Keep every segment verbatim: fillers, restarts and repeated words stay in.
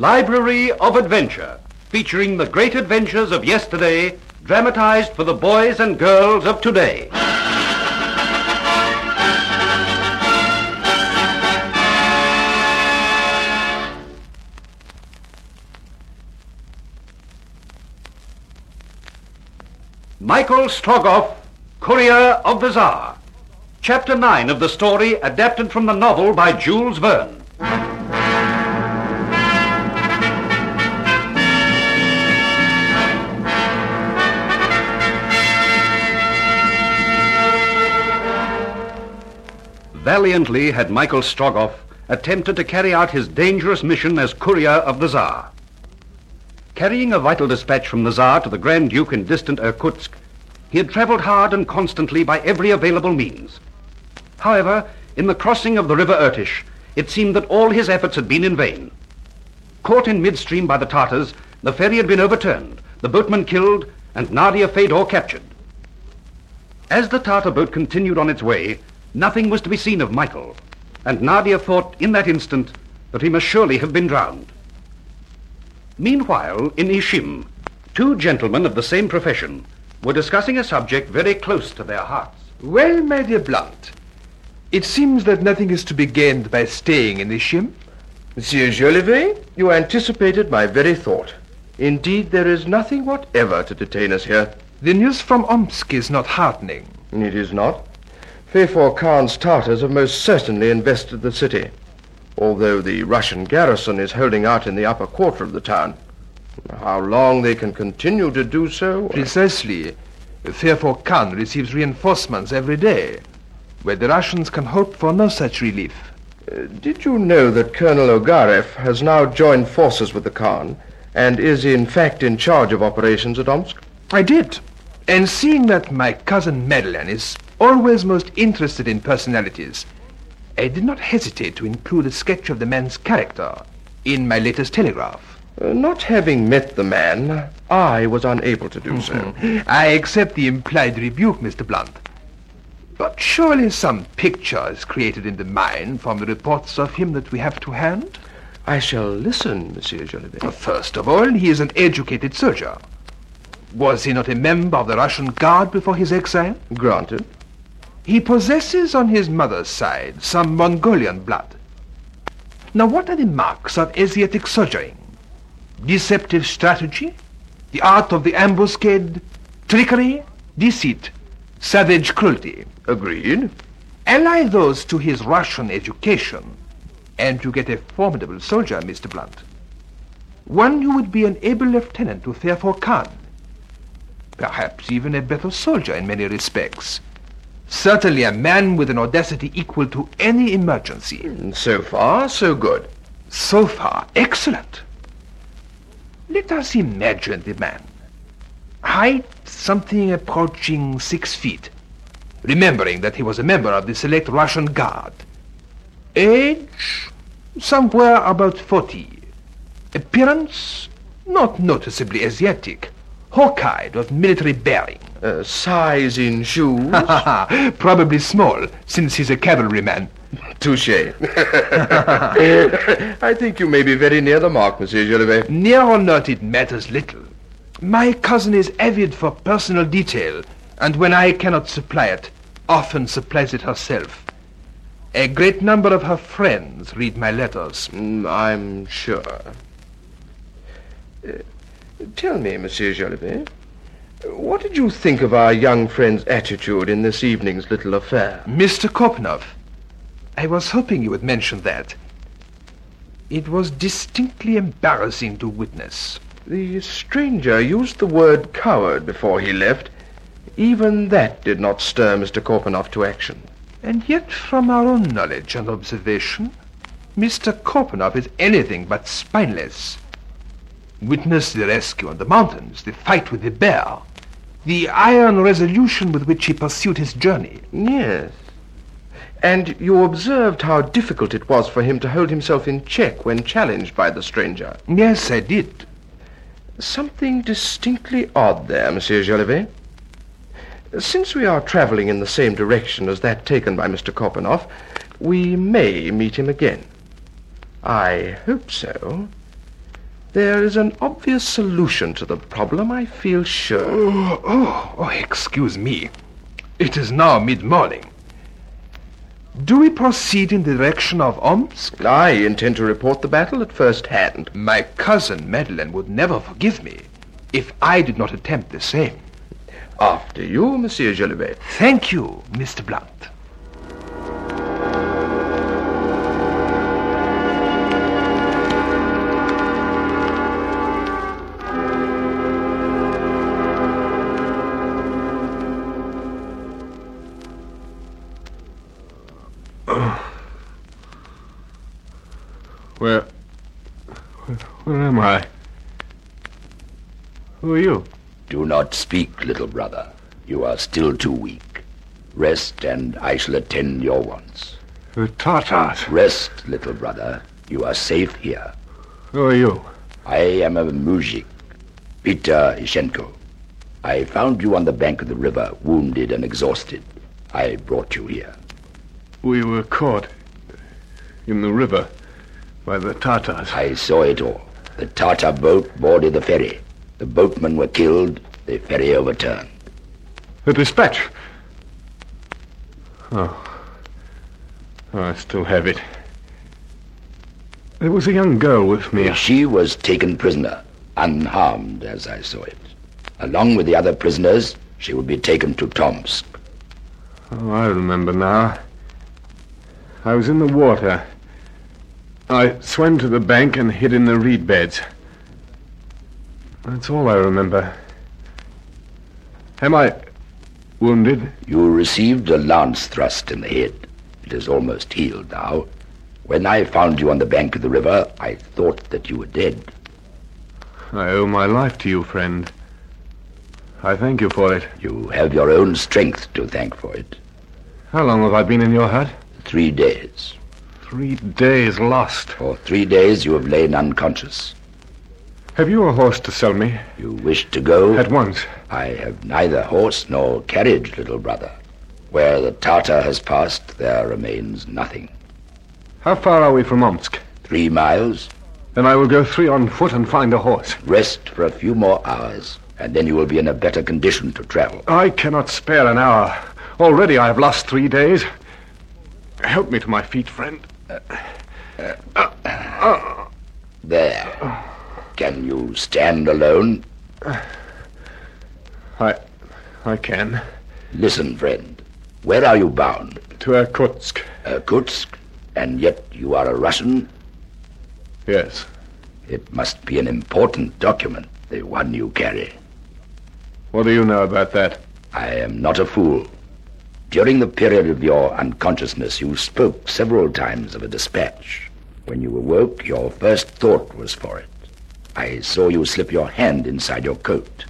Library of Adventure, featuring the great adventures of yesterday, dramatized for the boys and girls of today. Michael Strogoff, Courier of the Tsar. Chapter nine of the story adapted from the novel by Jules Verne. Valiantly had Michael Strogoff attempted to carry out his dangerous mission as Courier of the Tsar. Carrying a vital dispatch from the Tsar to the Grand Duke in distant Irkutsk, he had traveled hard and constantly by every available means. However, in the crossing of the river Irtish, it seemed that all his efforts had been in vain. Caught in midstream by the Tartars, the ferry had been overturned, the boatman killed, and Nadia Fedor captured. As the Tartar boat continued on its way, nothing was to be seen of Michael, and Nadia thought in that instant that he must surely have been drowned. Meanwhile, in Ishim, two gentlemen of the same profession were discussing a subject very close to their hearts. Well, my dear Blunt, it seems that nothing is to be gained by staying in Ishim. Monsieur Jolivet, you anticipated my very thought. Indeed, there is nothing whatever to detain us here. The news from Omsk is not heartening. It is not. Fefor Khan's Tartars have most certainly invested the city, although the Russian garrison is holding out in the upper quarter of the town. How long they can continue to do so? Precisely. Fefor Khan receives reinforcements every day, where the Russians can hope for no such relief. Uh, did you know that Colonel Ogarev has now joined forces with the Khan and is in fact in charge of operations at Omsk? I did. And seeing that my cousin Madeleine is always most interested in personalities, I did not hesitate to include a sketch of the man's character in my latest telegraph. Uh, not having met the man, I was unable to do so. I accept the implied rebuke, Mister Blunt. But surely some picture is created in the mind from the reports of him that we have to hand? I shall listen, Monsieur Jolivet. First of all, he is an educated soldier. Was he not a member of the Russian Guard before his exile? Granted. He possesses on his mother's side some Mongolian blood. Now, what are the marks of Asiatic soldiering? Deceptive strategy, the art of the ambuscade, trickery, deceit, savage cruelty. Agreed. Ally those to his Russian education, and you get a formidable soldier, Mister Blunt. One who would be an able lieutenant to Fefor Khan. Perhaps even a better soldier in many respects. Certainly a man with an audacity equal to any emergency. So far, so good. So far, excellent. Let us imagine the man. Height, something approaching six feet. Remembering that he was a member of the select Russian Guard. Age, somewhere about forty. Appearance, not noticeably Asiatic. Hawk-eyed, of military bearing. Uh, size in shoes? Probably small, since he's a cavalryman. Touché. I think you may be very near the mark, Monsieur Jolivet. Near or not, it matters little. My cousin is avid for personal detail, and when I cannot supply it, often supplies it herself. A great number of her friends read my letters. Mm, I'm sure. Uh, tell me, Monsieur Jolivet, what did you think of our young friend's attitude in this evening's little affair? Mister Kopenov, I was hoping you would mention that. It was distinctly embarrassing to witness. The stranger used the word coward before he left. Even that did not stir Mister Kopenov to action. And yet, from our own knowledge and observation, Mister Kopenov is anything but spineless. Witness the rescue on the mountains, the fight with the bear, the iron resolution with which he pursued his journey. Yes. And you observed how difficult it was for him to hold himself in check when challenged by the stranger. Yes, I did. Something distinctly odd there, Monsieur Jolivet. Since we are traveling in the same direction as that taken by Mister Kopenov, we may meet him again. I hope so. There is an obvious solution to the problem, I feel sure. Oh, oh, oh, excuse me. It is now mid-morning. Do we proceed in the direction of Omsk? I intend to report the battle at first hand. My cousin Madeleine would never forgive me if I did not attempt the same. After you, Monsieur Jolivet. Thank you, Mister Blunt. Where... Where am I? Who are you? Do not speak, little brother. You are still too weak. Rest, and I shall attend your wants. The Tartars. Rest, little brother. You are safe here. Who are you? I am a mujik, Peter Ishenko. I found you on the bank of the river, wounded and exhausted. I brought you here. We were caught in the river by the Tartars. I saw it all. The Tartar boat boarded the ferry. The boatmen were killed. The ferry overturned. The dispatch. Oh. oh, I still have it. There was a young girl with me. She was taken prisoner, unharmed as I saw it. Along with the other prisoners, she would be taken to Tomsk. Oh, I remember now. I was in the water. I swam to the bank and hid in the reed beds. That's all I remember. Am I wounded? You received a lance thrust in the head. It is almost healed now. When I found you on the bank of the river, I thought that you were dead. I owe my life to you, friend. I thank you for it. You have your own strength to thank for it. How long have I been in your hut? Three days. Three days lost. For three days you have lain unconscious. Have you a horse to sell me? You wish to go? At once. I have neither horse nor carriage, little brother. Where the Tartar has passed, there remains nothing. How far are we from Omsk? Three miles. Then I will go three on foot and find a horse. Rest for a few more hours, and then you will be in a better condition to travel. I cannot spare an hour. Already I have lost three days. Help me to my feet, friend. Uh, uh, uh, there. Can you stand alone? I... I can. Listen, friend. Where are you bound? To Irkutsk. Irkutsk? And yet you are a Russian? Yes. It must be an important document, the one you carry. What do you know about that? I am not a fool. During the period of your unconsciousness, you spoke several times of a dispatch. When you awoke, your first thought was for it. I saw you slip your hand inside your coat.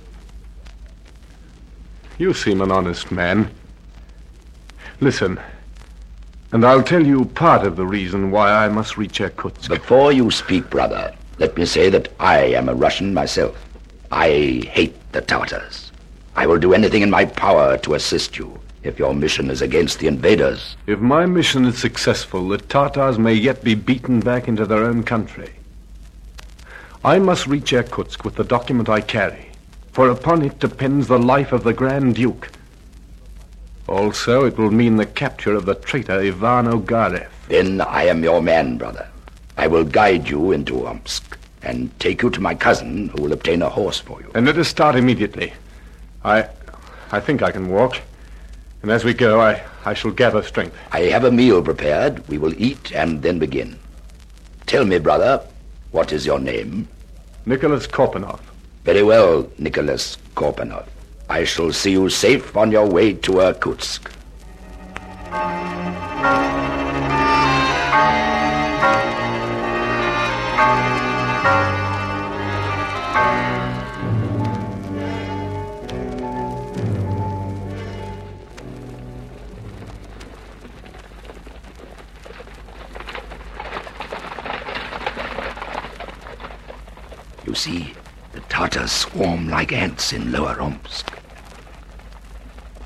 You seem an honest man. Listen, and I'll tell you part of the reason why I must reach Irkutsk. Before you speak, brother, let me say that I am a Russian myself. I hate the Tartars. I will do anything in my power to assist you if your mission is against the invaders. If my mission is successful, the Tartars may yet be beaten back into their own country. I must reach Irkutsk with the document I carry, for upon it depends the life of the Grand Duke. Also, it will mean the capture of the traitor Ivan Ogarev. Then I am your man, brother. I will guide you into Omsk and take you to my cousin, who will obtain a horse for you. And let us start immediately. I... I think I can walk. And as we go, I, I shall gather strength. I have a meal prepared. We will eat and then begin. Tell me, brother, what is your name? Nicholas Korpanov. Very well, Nicholas Korpanov. I shall see you safe on your way to Irkutsk. You see, the Tartars swarm like ants in Lower Omsk.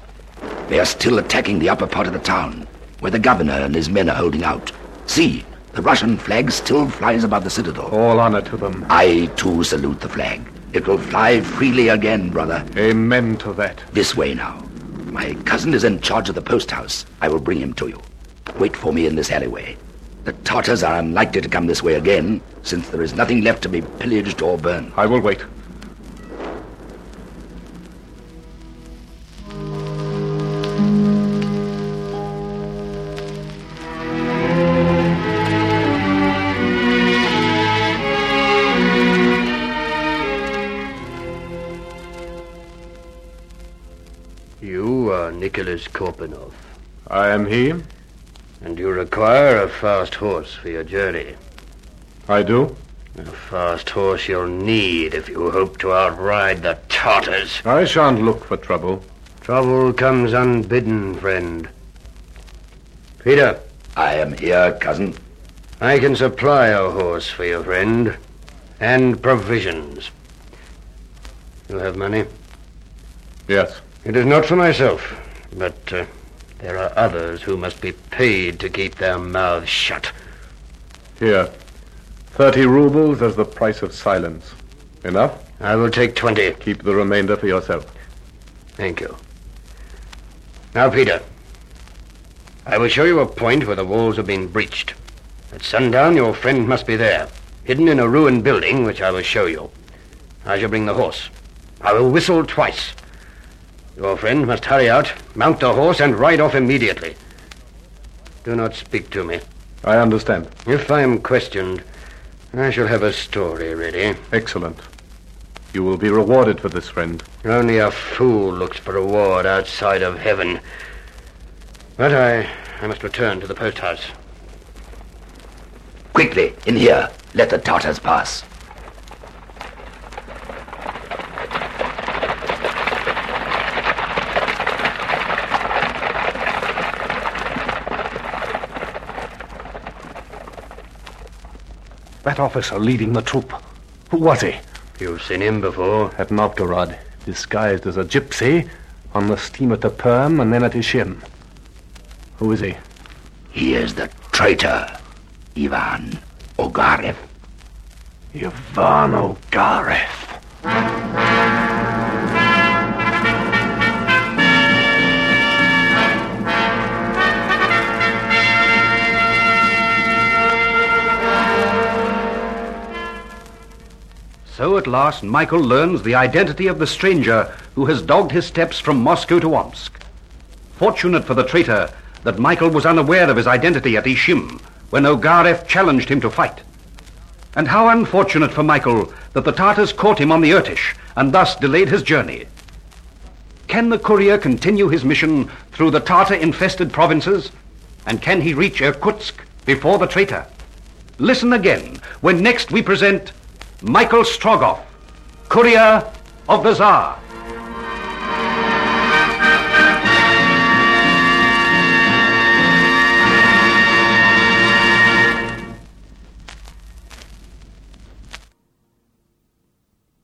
They are still attacking the upper part of the town, where the governor and his men are holding out. See, The Russian flag still flies above the citadel. All honor to them. I, too, salute the flag. It will fly freely again, brother. Amen to that. This way now. My cousin is in charge of the post house. I will bring him to you. Wait for me in this alleyway. The Tartars are unlikely to come this way again, since there is nothing left to be pillaged or burned. I will wait. You are Nicholas Korpanov, I am he. and you require a fast horse for your journey. I do. A fast horse you'll need if you hope to outride the Tartars. I shan't look for trouble. Trouble comes unbidden, friend. Peter, I am here, cousin. I can supply a horse for your friend, and provisions. You have money? Yes. It is not for myself, but uh, there are others who must be paid to keep their mouths shut. Here. Thirty rubles as the price of silence. Enough? I will take twenty. Keep the remainder for yourself. Thank you. Now, Peter, I will show you a point where the walls have been breached. At sundown, your friend must be there, hidden in a ruined building, which I will show you. I shall bring the horse. I will whistle twice. Your friend must hurry out, mount the horse, and ride off immediately. Do not speak to me. I understand. If I am questioned, I shall have a story ready. Excellent. You will be rewarded for this, friend. Only a fool looks for reward outside of heaven. But I, I must return to the post house. Quickly, in here. Let the Tartars pass. That officer leading the troop. Who was he? You've seen him before. At Novgorod, disguised as a gypsy, on the steamer to Perm and then at Ishim. Who is he? He is the traitor, Ivan Ogarev. Ivan Ogarev. So at last Michael learns the identity of the stranger who has dogged his steps from Moscow to Omsk. Fortunate for the traitor that Michael was unaware of his identity at Ishim when Ogarev challenged him to fight. And how unfortunate for Michael that the Tartars caught him on the Irtish and thus delayed his journey. Can the courier continue his mission through the Tartar-infested provinces? And can he reach Irkutsk before the traitor? Listen again when next we present Michael Strogoff, courier of the Tsar.